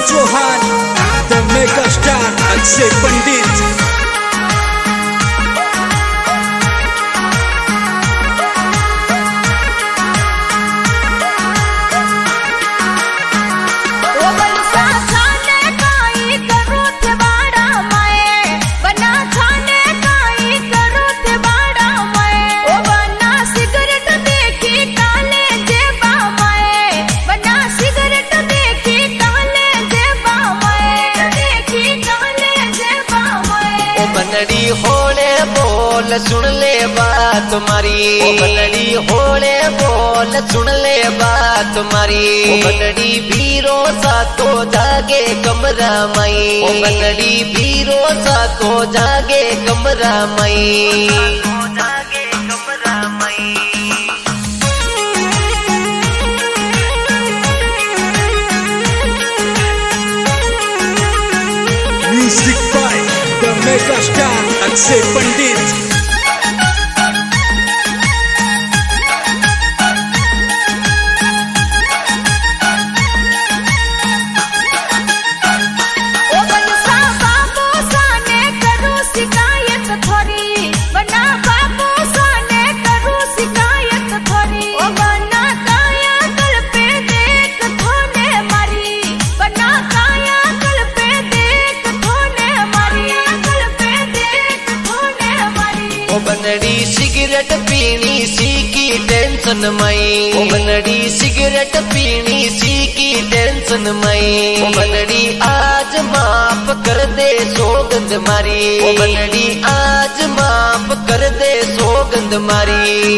Chauhan, the mega star Akshay Pandit. बनड़ी होले बोल सुन ले बात तुम्हारी, बनड़ी होले बोल सुन ले बात तुम्हारी। बनड़ी बीरो सा तो जागे कमरा मई, बनड़ी बीरो सा तो जागे कमरा मई। Music by the mega star Akshay Pandit. बनड़ी सिगरेट पीनी सी की टेंशन मई, बनड़ी सिगरेट पीनी सी की टेंशन मई। बनड़ी आज माफ कर दे सौगंध मारी, बनड़ी आज माफ कर दे सौगंध मारी।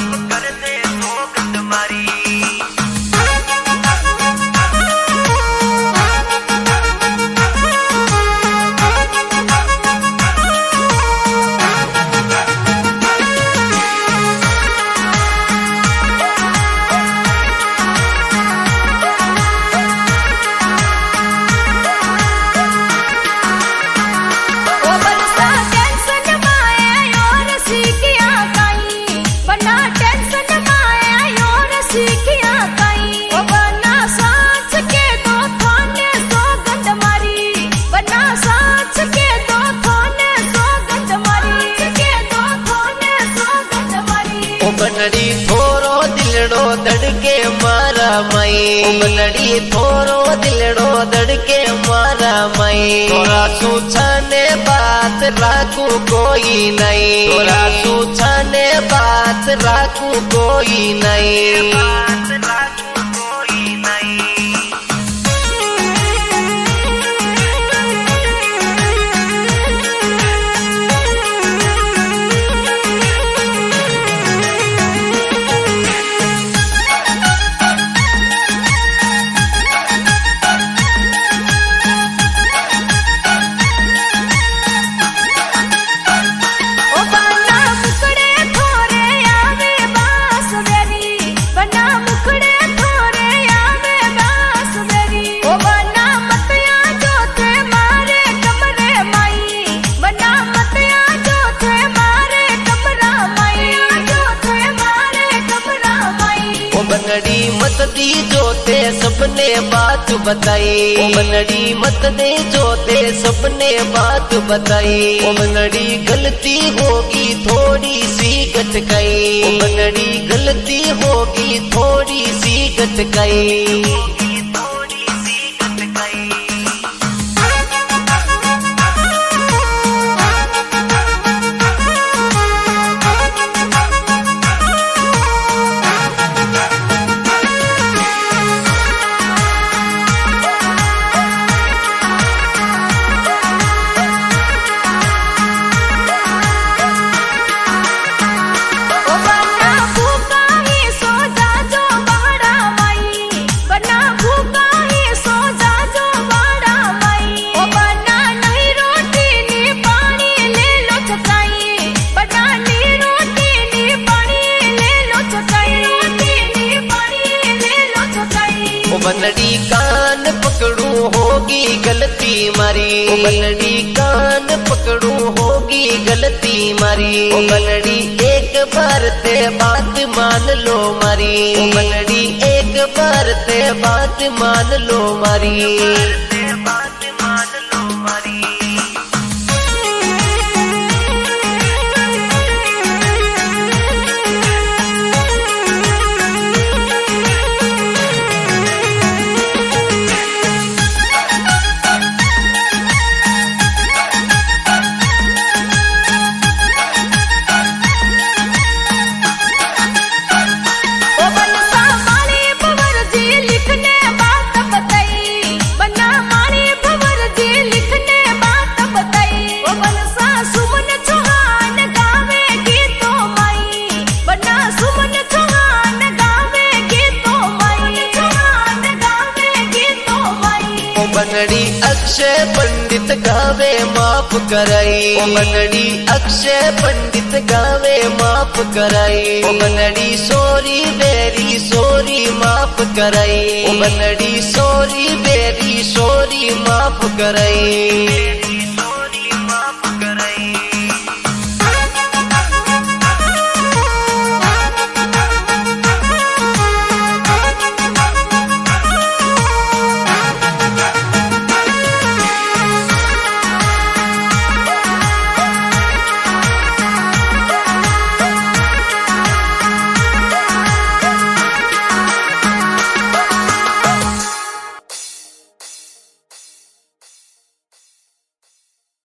बनड़ी थोरो दिलड़ो दड़के मारा मई, बनड़ी थोरो दिलड़ो दड़के मारा मई। तोरा सूछाने बात राखू कोई नहीं, तोरा सूछाने बात राखू कोई नहीं। बनड़ी मत दी जोते सबने बात बताई, बनड़ी मत दे जोते सबने बात बताई। बनड़ी गलती होगी थोड़ी सी गटकाई, बनड़ी गलती होगी थोड़ी सी गटकाई। बनड़ी कान पकड़ू होगी गलती मारी, बनड़ी कान पकड़ू होगी गलती मारी। बनड़ी एक बार ते बात मान लो मारी, बनड़ी एक बार ते बात मान लो मारी। कराई। ओ बनड़ी अक्षय पंडित गावे माफ कराई। ओ बनड़ी सोरी बेरी सोरी माफ कराई। ओ बनड़ी सोरी बेरी सोरी माफ कराई।